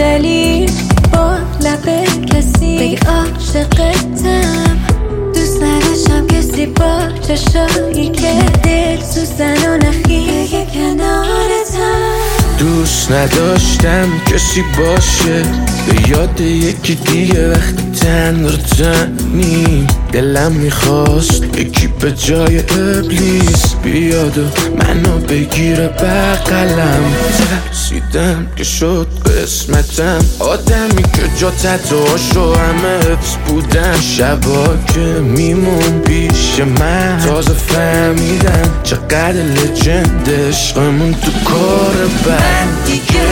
ولی با لب کسی بگی عاشقتم. دوست نداشتم کسی با چشایی که دل سوزن و نخی بگه کنارتم. دوست نداشتم کسی باشه به یاد یکی دیگه وقتی تن رو تنی. دلم میخواست یکی به جای ابلیس بیاد و منو بگیره بغلم. ترسیدم که شد قسمتم، آدمی که جا تتوهاشو همه حفظ بودن. شبا که میمون پیش من تازه فهمیدم چقدر لجند عشقمون تو کار بند. دیگه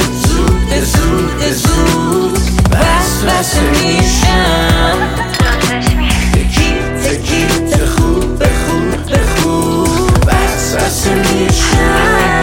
زود بس میشم. تکیت خوب بس میشم.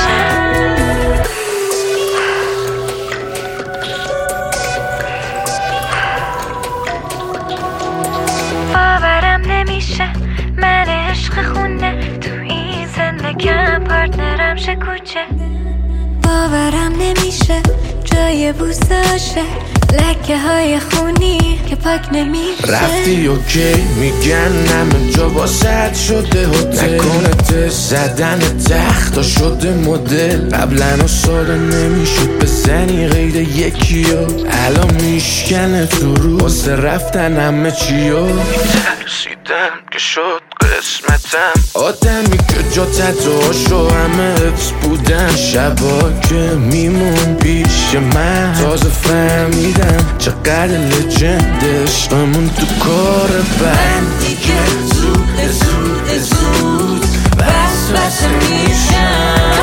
باورم نمیشه من عشق خونه تو این زندگیم پارتنرم شه کوچه. باورم نمیشه جای بوساشه لکه های خونی که پاک نمیشه. رفتی اوکی میگن همه جا واسط شده هتل. نکنه تست زدن تختا شده مدل. قبلا ساده نمیشد بزنی غیر یکی و الان میشکنه تو رو واسه رفتن همه چیو. ترسیدم که شد قسمتم، آدمی که جا تتوهاشو همه حفظ بودن. شبا که میمون پیش من تازه فهمیدم چقدر لجند عشقمون تو کار بند. دیگه زود بس میشم.